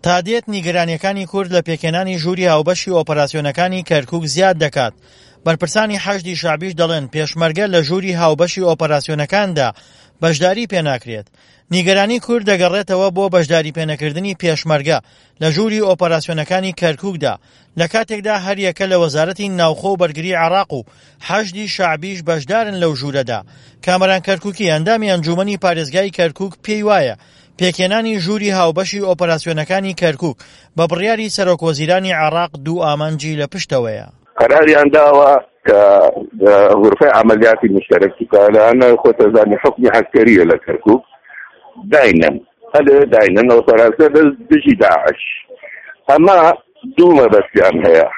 تا دێت نیگەرانیەکانی کورد لە پێکێنانی ژووری هاوبەشی ئۆپەراسیۆنەکانی کەرکووک زیاد دەکات. بەرپرسانی حەشدی شعبیش دەڵێن پێشمەرگە لە ژووری هاوبەشی ئۆپەراسیۆنەکاندا بەشداری پێناکرێت. نیگەرانی کورد دەگەڕێتەوە بۆ بەشداری پێنەکردنی پێشمەرگە لە ژووری ئۆپەراسیۆنەکانی کەرکووکدا لە کاتێکدا هەر یەکە لە وەزارەتی ناوخۆ و بەرگری عێراق و حەشدی شعبیش بەشدارن لەو ژوورەدا. کامەران کەرکووکی ئەندامی ئەنجومەنی پارێزگای کەرکووک پێی وایە پێکێنانی ژووری هاوبەشی ئۆپەراسیۆنەکانی کەرکووک بە بڕیاری سەرۆکوەزیرانی عێراق دوو ئامانجی لە پشتەوەیە. قەراریان داوە کە غرفەی عملیاتی مشتەرەکیانە خۆتەزانی حکمی عەسکەریە لە کەرکووک داینن ئۆپەراسیۆن دژی داعش. ئەمە دوو مەبەستیان هەیە.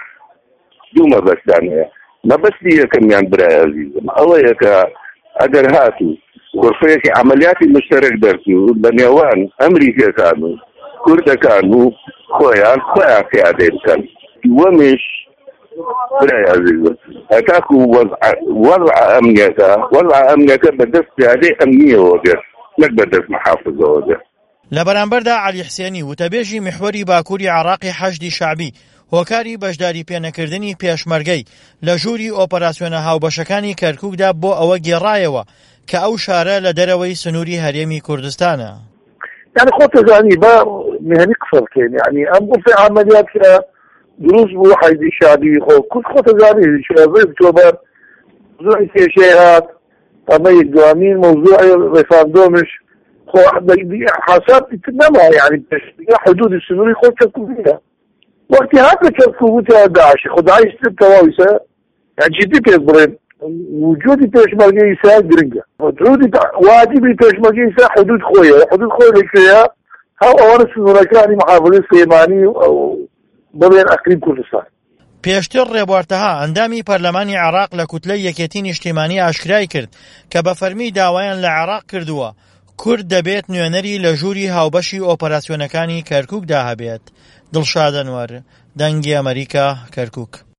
مەبەستی یەکەمیان برای عەزیزم ئەوەیە کە ئەگەر هاتوو غرفەیەکی عملیاتی مشتەرەک دەرچوو لە نێوان ئەمریکیەکان و کوردەکان و خۆیان پیادە بکەن. وەمیش برای عەزیزم هەتاکو وەضع ئەمنیەکە بەدەست پیادەی ئەمنیەوە بێت نەک بەدەست محافظەوە بێت. لە بەرامبەردا عەلی حسێنی وتەبێژی میحوەری باکووری عێراقی حەشدی شعبی هۆکاری بەشداری پێنەکردنی پێشمەرگەی لە ژووری ئۆپەراسیۆنە هاوبەشەکانی کەرکووکدا بۆ ئەوە گێڕایەوە کە ئەو شارە لە دەرەوەی سنووری هەرێمی کوردستانە. يعني خۆ تەزانی بە مهنی قسە بکەین، يعني ئەم غرفەی عملیات کە دروست بوو حەشدی شعبی خۆ تەزانی شێوەزەی بتۆبەر زۆری کێشەی هات ئەمە یەکدوامین مەوزوعی ڕێفاندۆمش خۆ حساب نەما، يعني حدود سنووری خۆ کەرکووکە وەختی هات لە کەرکووک داعشی خۆ داعش تەواویسە يعني جدی پێک بڵێن وجودی پێشمەرگەی ئیسا گرنگە. واجبی پێشمەرگەی ئیسا حدود خۆی لەکوێیە هەو ئەوانە سنوورەکانی محافظەی سلێمانی بڵێن ئەقلیم کوردستان. پێشتر ڕێبوارتەها ئەندامی پەرلەمانی عێراق لە کوتلەی یەکێتی نیشتیمانی ئاشکرای کرد کە بە فەرمی داوایان لە عێراق کردووە کورد دەبێت نوێنەری لە ژووری هاوبەشی ئۆپەراسیۆنەکانی کەرکووکدا هەبێت. دڵشاد ئەنوەر، دەنگی ئەمریکا، کەرکووک.